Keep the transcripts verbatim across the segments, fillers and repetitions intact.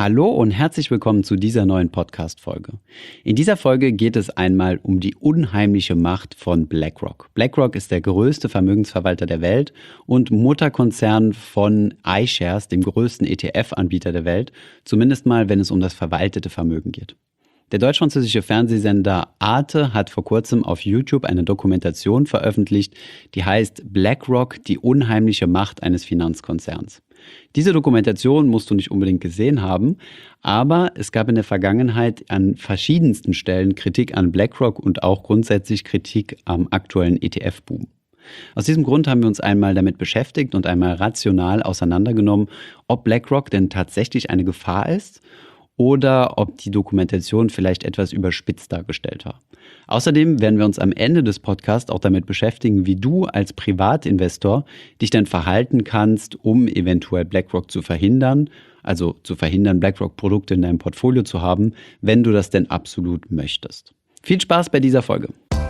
Hallo und herzlich willkommen zu dieser neuen Podcast-Folge. In dieser Folge geht es einmal um die unheimliche Macht von BlackRock. BlackRock ist der größte Vermögensverwalter der Welt und Mutterkonzern von iShares, dem größten E T F-Anbieter der Welt, zumindest mal, wenn es um das verwaltete Vermögen geht. Der deutsch-französische Fernsehsender Arte hat vor kurzem auf YouTube eine Dokumentation veröffentlicht, die heißt BlackRock, die unheimliche Macht eines Finanzkonzerns. Diese Dokumentation musst du nicht unbedingt gesehen haben, aber es gab in der Vergangenheit an verschiedensten Stellen Kritik an BlackRock und auch grundsätzlich Kritik am aktuellen E T F-Boom. Aus diesem Grund haben wir uns einmal damit beschäftigt und einmal rational auseinandergenommen, ob BlackRock denn tatsächlich eine Gefahr ist oder ob die Dokumentation vielleicht etwas überspitzt dargestellt war. Außerdem werden wir uns am Ende des Podcasts auch damit beschäftigen, wie du als Privatinvestor dich denn verhalten kannst, um eventuell BlackRock zu verhindern, also zu verhindern, BlackRock-Produkte in deinem Portfolio zu haben, wenn du das denn absolut möchtest. Viel Spaß bei dieser Folge.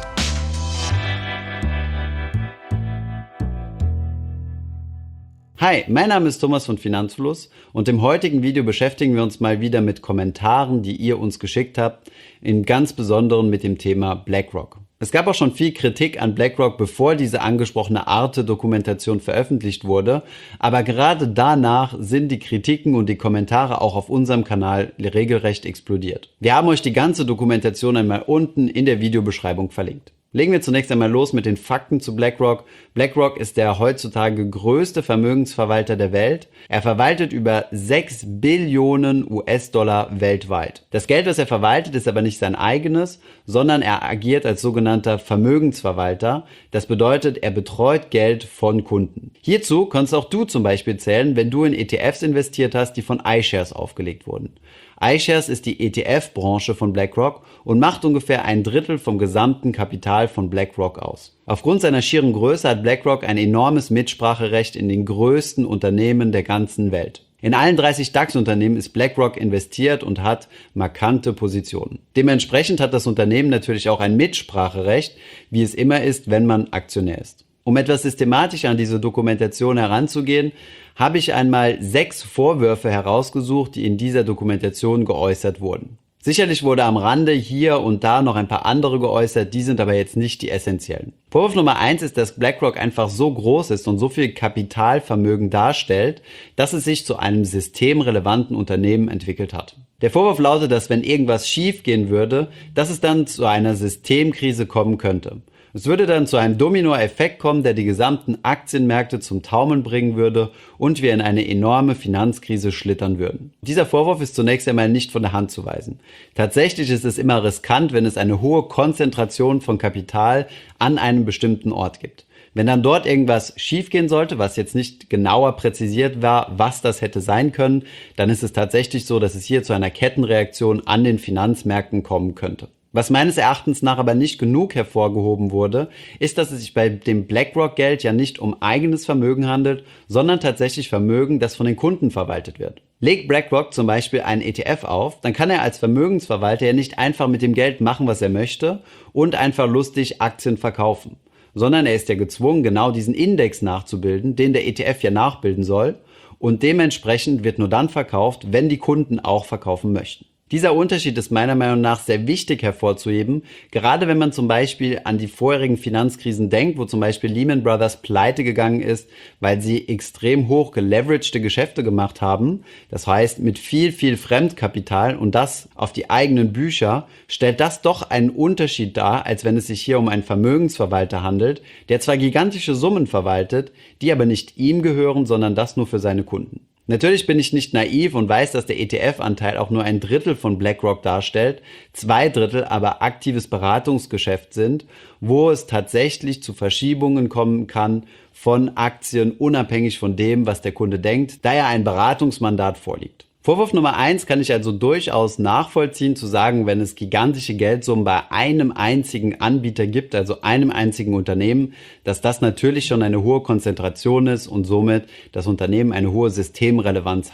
Hi, mein Name ist Thomas von Finanzfluss und im heutigen Video beschäftigen wir uns mal wieder mit Kommentaren, die ihr uns geschickt habt, im ganz Besonderen mit dem Thema BlackRock. Es gab auch schon viel Kritik an BlackRock, bevor diese angesprochene Arte-Dokumentation veröffentlicht wurde, aber gerade danach sind die Kritiken und die Kommentare auch auf unserem Kanal regelrecht explodiert. Wir haben euch die ganze Dokumentation einmal unten in der Videobeschreibung verlinkt. Legen wir zunächst einmal los mit den Fakten zu BlackRock. BlackRock ist der heutzutage größte Vermögensverwalter der Welt. Er verwaltet über sechs Billionen U S-Dollar weltweit. Das Geld, das er verwaltet, ist aber nicht sein eigenes, sondern er agiert als sogenannter Vermögensverwalter. Das bedeutet, er betreut Geld von Kunden. Hierzu kannst auch du zum Beispiel zählen, wenn du in E T Fs investiert hast, die von iShares aufgelegt wurden. iShares ist die E T F-Branche von BlackRock und macht ungefähr ein Drittel vom gesamten Kapital von BlackRock aus. Aufgrund seiner schieren Größe hat BlackRock ein enormes Mitspracherecht in den größten Unternehmen der ganzen Welt. In allen dreißig DAX-Unternehmen ist BlackRock investiert und hat markante Positionen. Dementsprechend hat das Unternehmen natürlich auch ein Mitspracherecht, wie es immer ist, wenn man Aktionär ist. Um etwas systematischer an diese Dokumentation heranzugehen, habe ich einmal sechs Vorwürfe herausgesucht, die in dieser Dokumentation geäußert wurden. Sicherlich wurde am Rande hier und da noch ein paar andere geäußert, die sind aber jetzt nicht die essentiellen. Vorwurf Nummer eins ist, dass BlackRock einfach so groß ist und so viel Kapitalvermögen darstellt, dass es sich zu einem systemrelevanten Unternehmen entwickelt hat. Der Vorwurf lautet, dass wenn irgendwas schief gehen würde, dass es dann zu einer Systemkrise kommen könnte. Es würde dann zu einem Dominoeffekt kommen, der die gesamten Aktienmärkte zum Taumeln bringen würde und wir in eine enorme Finanzkrise schlittern würden. Dieser Vorwurf ist zunächst einmal nicht von der Hand zu weisen. Tatsächlich ist es immer riskant, wenn es eine hohe Konzentration von Kapital an einem bestimmten Ort gibt. Wenn dann dort irgendwas schiefgehen sollte, was jetzt nicht genauer präzisiert war, was das hätte sein können, dann ist es tatsächlich so, dass es hier zu einer Kettenreaktion an den Finanzmärkten kommen könnte. Was meines Erachtens nach aber nicht genug hervorgehoben wurde, ist, dass es sich bei dem BlackRock-Geld ja nicht um eigenes Vermögen handelt, sondern tatsächlich Vermögen, das von den Kunden verwaltet wird. Legt BlackRock zum Beispiel einen E T F auf, dann kann er als Vermögensverwalter ja nicht einfach mit dem Geld machen, was er möchte und einfach lustig Aktien verkaufen, sondern er ist ja gezwungen, genau diesen Index nachzubilden, den der E T F ja nachbilden soll, und dementsprechend wird nur dann verkauft, wenn die Kunden auch verkaufen möchten. Dieser Unterschied ist meiner Meinung nach sehr wichtig hervorzuheben, gerade wenn man zum Beispiel an die vorherigen Finanzkrisen denkt, wo zum Beispiel Lehman Brothers pleite gegangen ist, weil sie extrem hoch geleveragte Geschäfte gemacht haben. Das heißt, mit viel, viel Fremdkapital und das auf die eigenen Bücher, stellt das doch einen Unterschied dar, als wenn es sich hier um einen Vermögensverwalter handelt, der zwar gigantische Summen verwaltet, die aber nicht ihm gehören, sondern das nur für seine Kunden. Natürlich bin ich nicht naiv und weiß, dass der E T F-Anteil auch nur ein Drittel von BlackRock darstellt, zwei Drittel aber aktives Beratungsgeschäft sind, wo es tatsächlich zu Verschiebungen kommen kann von Aktien, unabhängig von dem, was der Kunde denkt, da ja ein Beratungsmandat vorliegt. Vorwurf Nummer eins kann ich also durchaus nachvollziehen, zu sagen, wenn es gigantische Geldsummen bei einem einzigen Anbieter gibt, also einem einzigen Unternehmen, dass das natürlich schon eine hohe Konzentration ist und somit das Unternehmen eine hohe Systemrelevanz hat.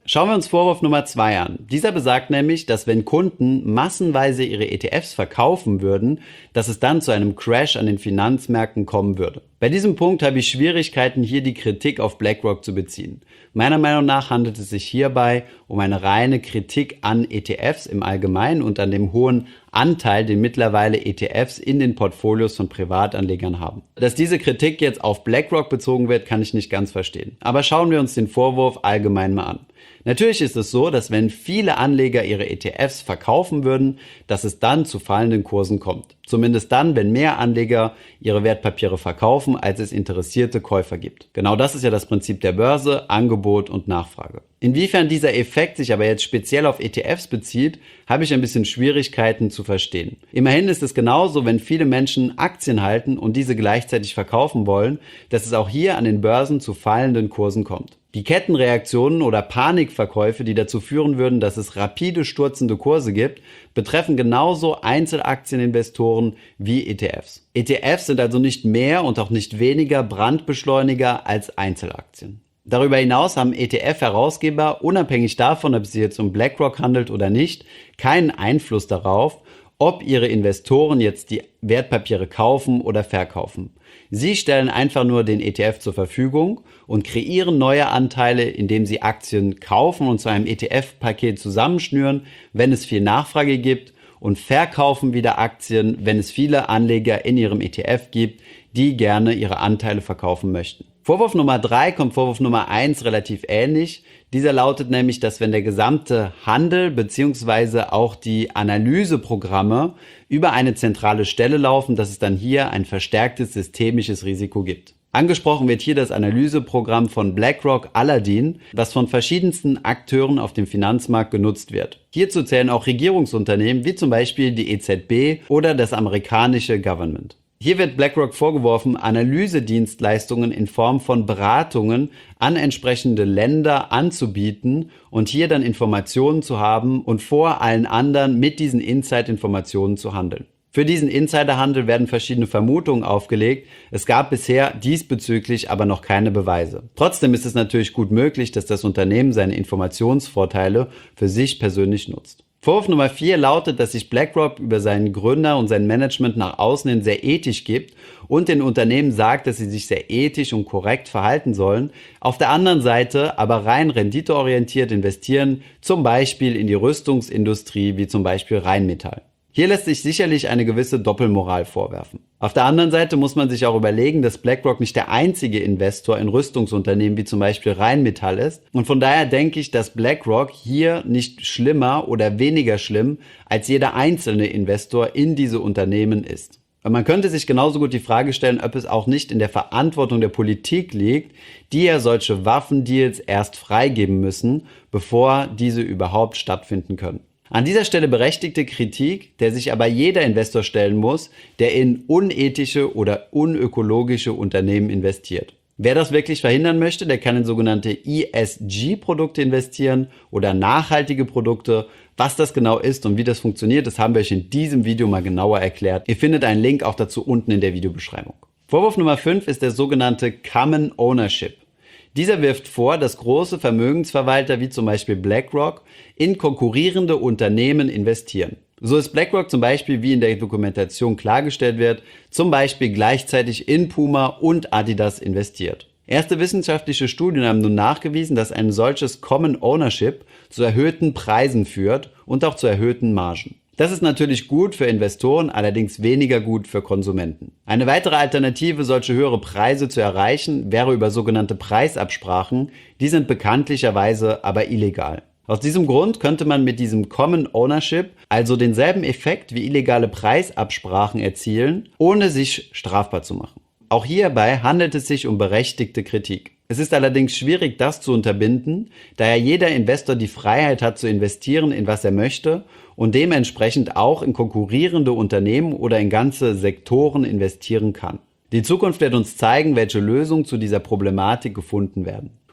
Schauen wir uns Vorwurf Nummer zwei an. Dieser besagt nämlich, dass wenn Kunden massenweise ihre E T Fs verkaufen würden, dass es dann zu einem Crash an den Finanzmärkten kommen würde. Bei diesem Punkt habe ich Schwierigkeiten, hier die Kritik auf BlackRock zu beziehen. Meiner Meinung nach handelt es sich hierbei um eine reine Kritik an E T Fs im Allgemeinen und an dem hohen Anteil, den mittlerweile E T Fs in den Portfolios von Privatanlegern haben. Dass diese Kritik jetzt auf BlackRock bezogen wird, kann ich nicht ganz verstehen. Aber schauen wir uns den Vorwurf allgemein mal an. Natürlich ist es so, dass wenn viele Anleger ihre E T Fs verkaufen würden, dass es dann zu fallenden Kursen kommt. Zumindest dann, wenn mehr Anleger ihre Wertpapiere verkaufen, als es interessierte Käufer gibt. Genau das ist ja das Prinzip der Börse, Angebot und Nachfrage. Inwiefern dieser Effekt sich aber jetzt speziell auf E T Fs bezieht, habe ich ein bisschen Schwierigkeiten zu verstehen. Immerhin ist es genauso, wenn viele Menschen Aktien halten und diese gleichzeitig verkaufen wollen, dass es auch hier an den Börsen zu fallenden Kursen kommt. Die Kettenreaktionen oder Panikverkäufe, die dazu führen würden, dass es rapide sturzende Kurse gibt, betreffen genauso Einzelaktieninvestoren wie E T Fs. E T Fs sind also nicht mehr und auch nicht weniger Brandbeschleuniger als Einzelaktien. Darüber hinaus haben E T F-Herausgeber, unabhängig davon, ob es sich jetzt um BlackRock handelt oder nicht, keinen Einfluss darauf, ob ihre Investoren jetzt die Wertpapiere kaufen oder verkaufen. Sie stellen einfach nur den E T F zur Verfügung und kreieren neue Anteile, indem sie Aktien kaufen und zu einem E T F-Paket zusammenschnüren, wenn es viel Nachfrage gibt, und verkaufen wieder Aktien, wenn es viele Anleger in ihrem E T F gibt, die gerne ihre Anteile verkaufen möchten. Vorwurf Nummer drei kommt Vorwurf Nummer eins relativ ähnlich. Dieser lautet nämlich, dass wenn der gesamte Handel bzw. auch die Analyseprogramme über eine zentrale Stelle laufen, dass es dann hier ein verstärktes systemisches Risiko gibt. Angesprochen wird hier das Analyseprogramm von BlackRock Aladdin, das von verschiedensten Akteuren auf dem Finanzmarkt genutzt wird. Hierzu zählen auch Regierungsunternehmen wie zum Beispiel die E Z B oder das amerikanische Government. Hier wird BlackRock vorgeworfen, Analysedienstleistungen in Form von Beratungen an entsprechende Länder anzubieten und hier dann Informationen zu haben und vor allen anderen mit diesen Insight-Informationen zu handeln. Für diesen Insiderhandel werden verschiedene Vermutungen aufgelegt. Es gab bisher diesbezüglich aber noch keine Beweise. Trotzdem ist es natürlich gut möglich, dass das Unternehmen seine Informationsvorteile für sich persönlich nutzt. Vorwurf Nummer vier lautet, dass sich BlackRock über seinen Gründer und sein Management nach außen hin sehr ethisch gibt und den Unternehmen sagt, dass sie sich sehr ethisch und korrekt verhalten sollen, auf der anderen Seite aber rein renditeorientiert investieren, zum Beispiel in die Rüstungsindustrie wie zum Beispiel Rheinmetall. Hier lässt sich sicherlich eine gewisse Doppelmoral vorwerfen. Auf der anderen Seite muss man sich auch überlegen, dass BlackRock nicht der einzige Investor in Rüstungsunternehmen wie zum Beispiel Rheinmetall ist. Und von daher denke ich, dass BlackRock hier nicht schlimmer oder weniger schlimm als jeder einzelne Investor in diese Unternehmen ist. Und man könnte sich genauso gut die Frage stellen, ob es auch nicht in der Verantwortung der Politik liegt, die ja solche Waffendeals erst freigeben müssen, bevor diese überhaupt stattfinden können. An dieser Stelle berechtigte Kritik, der sich aber jeder Investor stellen muss, der in unethische oder unökologische Unternehmen investiert. Wer das wirklich verhindern möchte, der kann in sogenannte E S G-Produkte investieren oder nachhaltige Produkte. Was das genau ist und wie das funktioniert, das haben wir euch in diesem Video mal genauer erklärt. Ihr findet einen Link auch dazu unten in der Videobeschreibung. Vorwurf Nummer fünf ist der sogenannte Common Ownership. Dieser wirft vor, dass große Vermögensverwalter wie zum Beispiel BlackRock in konkurrierende Unternehmen investieren. So ist BlackRock zum Beispiel, wie in der Dokumentation klargestellt wird, zum Beispiel gleichzeitig in Puma und Adidas investiert. Erste wissenschaftliche Studien haben nun nachgewiesen, dass ein solches Common Ownership zu erhöhten Preisen führt und auch zu erhöhten Margen. Das ist natürlich gut für Investoren, allerdings weniger gut für Konsumenten. Eine weitere Alternative, solche höhere Preise zu erreichen, wäre über sogenannte Preisabsprachen. Die sind bekanntlicherweise aber illegal. Aus diesem Grund könnte man mit diesem Common Ownership also denselben Effekt wie illegale Preisabsprachen erzielen, ohne sich strafbar zu machen. Auch hierbei handelt es sich um berechtigte Kritik. Es ist allerdings schwierig, das zu unterbinden, da ja jeder Investor die Freiheit hat zu investieren, in was er möchte und dementsprechend auch in konkurrierende Unternehmen oder in ganze Sektoren investieren kann. Die Zukunft wird uns zeigen, welche Lösungen zu dieser Problematik gefunden werden.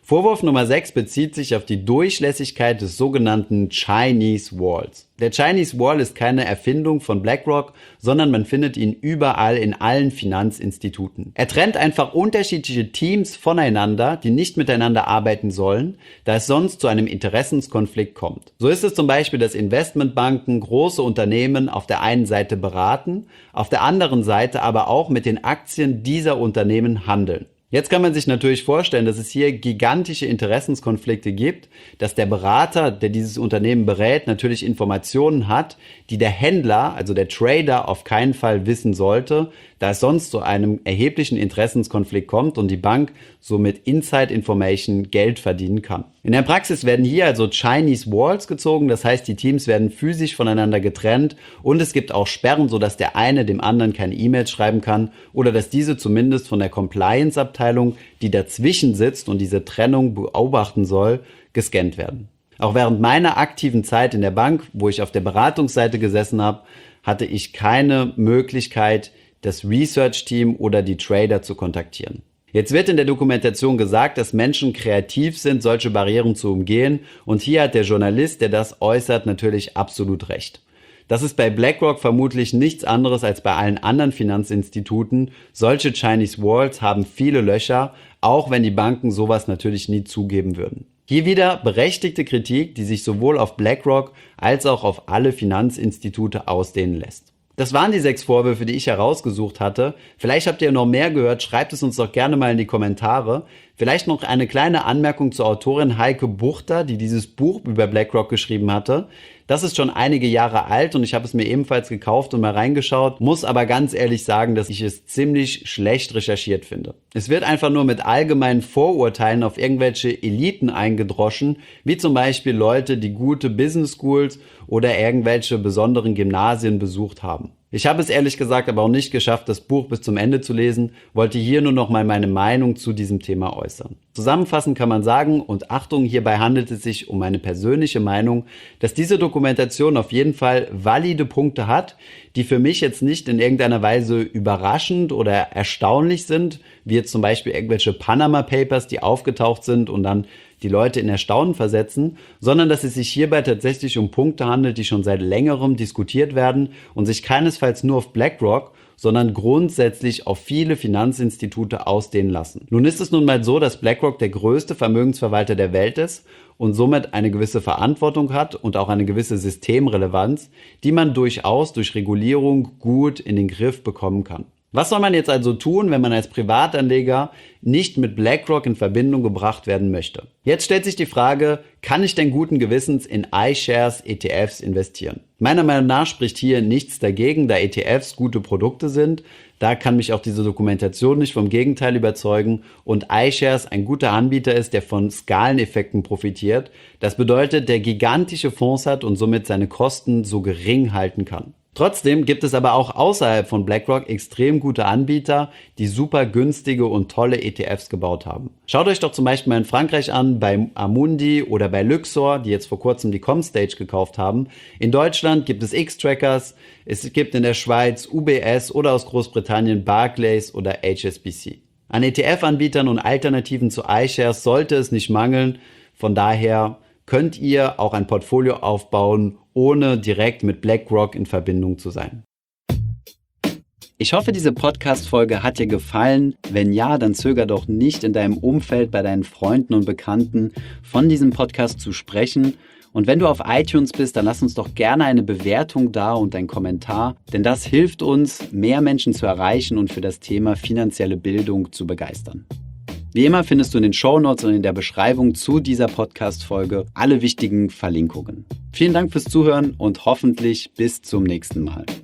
Vorwurf Nummer sechs bezieht sich auf die Durchlässigkeit des sogenannten Chinese Walls. Der Chinese Wall ist keine Erfindung von BlackRock, sondern man findet ihn überall in allen Finanzinstituten. Er trennt einfach unterschiedliche Teams voneinander, die nicht miteinander arbeiten sollen, da es sonst zu einem Interessenskonflikt kommt. So ist es zum Beispiel, dass Investmentbanken große Unternehmen auf der einen Seite beraten, auf der anderen Seite aber auch mit den Aktien dieser Unternehmen handeln. Jetzt kann man sich natürlich vorstellen, dass es hier gigantische Interessenskonflikte gibt, dass der Berater, der dieses Unternehmen berät, natürlich Informationen hat, die der Händler, also der Trader, auf keinen Fall wissen sollte, da es sonst zu einem erheblichen Interessenskonflikt kommt und die Bank somit Inside Information Geld verdienen kann. In der Praxis werden hier also Chinese Walls gezogen, das heißt, die Teams werden physisch voneinander getrennt und es gibt auch Sperren, sodass der eine dem anderen keine E-Mails schreiben kann oder dass diese zumindest von der Compliance-Abteilung, die dazwischen sitzt und diese Trennung beobachten soll, gescannt werden. Auch während meiner aktiven Zeit in der Bank, wo ich auf der Beratungsseite gesessen habe, hatte ich keine Möglichkeit, das Research-Team oder die Trader zu kontaktieren. Jetzt wird in der Dokumentation gesagt, dass Menschen kreativ sind, solche Barrieren zu umgehen, und hier hat der Journalist, der das äußert, natürlich absolut recht. Das ist bei BlackRock vermutlich nichts anderes als bei allen anderen Finanzinstituten. Solche Chinese Walls haben viele Löcher, auch wenn die Banken sowas natürlich nie zugeben würden. Hier wieder berechtigte Kritik, die sich sowohl auf BlackRock als auch auf alle Finanzinstitute ausdehnen lässt. Das waren die sechs Vorwürfe, die ich herausgesucht hatte. Vielleicht habt ihr noch mehr gehört, schreibt es uns doch gerne mal in die Kommentare. Vielleicht noch eine kleine Anmerkung zur Autorin Heike Buchter, die dieses Buch über BlackRock geschrieben hatte. Das ist schon einige Jahre alt und ich habe es mir ebenfalls gekauft und mal reingeschaut, muss aber ganz ehrlich sagen, dass ich es ziemlich schlecht recherchiert finde. Es wird einfach nur mit allgemeinen Vorurteilen auf irgendwelche Eliten eingedroschen, wie zum Beispiel Leute, die gute Business Schools oder irgendwelche besonderen Gymnasien besucht haben. Ich habe es ehrlich gesagt aber auch nicht geschafft, das Buch bis zum Ende zu lesen, wollte hier nur noch mal meine Meinung zu diesem Thema äußern. Zusammenfassend kann man sagen, und Achtung, hierbei handelt es sich um meine persönliche Meinung, dass diese Dokumentation auf jeden Fall valide Punkte hat, die für mich jetzt nicht in irgendeiner Weise überraschend oder erstaunlich sind, wie jetzt zum Beispiel irgendwelche Panama Papers, die aufgetaucht sind und dann die Leute in Erstaunen versetzen, sondern dass es sich hierbei tatsächlich um Punkte handelt, die schon seit längerem diskutiert werden und sich keinesfalls nur auf BlackRock, sondern grundsätzlich auf viele Finanzinstitute ausdehnen lassen. Nun ist es nun mal so, dass BlackRock der größte Vermögensverwalter der Welt ist und somit eine gewisse Verantwortung hat und auch eine gewisse Systemrelevanz, die man durchaus durch Regulierung gut in den Griff bekommen kann. Was soll man jetzt also tun, wenn man als Privatanleger nicht mit BlackRock in Verbindung gebracht werden möchte? Jetzt stellt sich die Frage, kann ich denn guten Gewissens in iShares E T Fs investieren? Meiner Meinung nach spricht hier nichts dagegen, da E T Fs gute Produkte sind. Da kann mich auch diese Dokumentation nicht vom Gegenteil überzeugen und iShares ein guter Anbieter ist, der von Skaleneffekten profitiert. Das bedeutet, der gigantische Fonds hat und somit seine Kosten so gering halten kann. Trotzdem gibt es aber auch außerhalb von BlackRock extrem gute Anbieter, die super günstige und tolle E T Fs gebaut haben. Schaut euch doch zum Beispiel mal in Frankreich an, bei Amundi oder bei Luxor, die jetzt vor kurzem die Comstage gekauft haben. In Deutschland gibt es X-Trackers, es gibt in der Schweiz U B S oder aus Großbritannien Barclays oder H S B C. An E T F-Anbietern und Alternativen zu iShares sollte es nicht mangeln, von daher könnt ihr auch ein Portfolio aufbauen, ohne direkt mit BlackRock in Verbindung zu sein. Ich hoffe, diese Podcast-Folge hat dir gefallen. Wenn ja, dann zöger doch nicht, in deinem Umfeld, bei deinen Freunden und Bekannten von diesem Podcast zu sprechen. Und wenn du auf iTunes bist, dann lass uns doch gerne eine Bewertung da und einen Kommentar, denn das hilft uns, mehr Menschen zu erreichen und für das Thema finanzielle Bildung zu begeistern. Wie immer findest du in den Shownotes und in der Beschreibung zu dieser Podcast-Folge alle wichtigen Verlinkungen. Vielen Dank fürs Zuhören und hoffentlich bis zum nächsten Mal.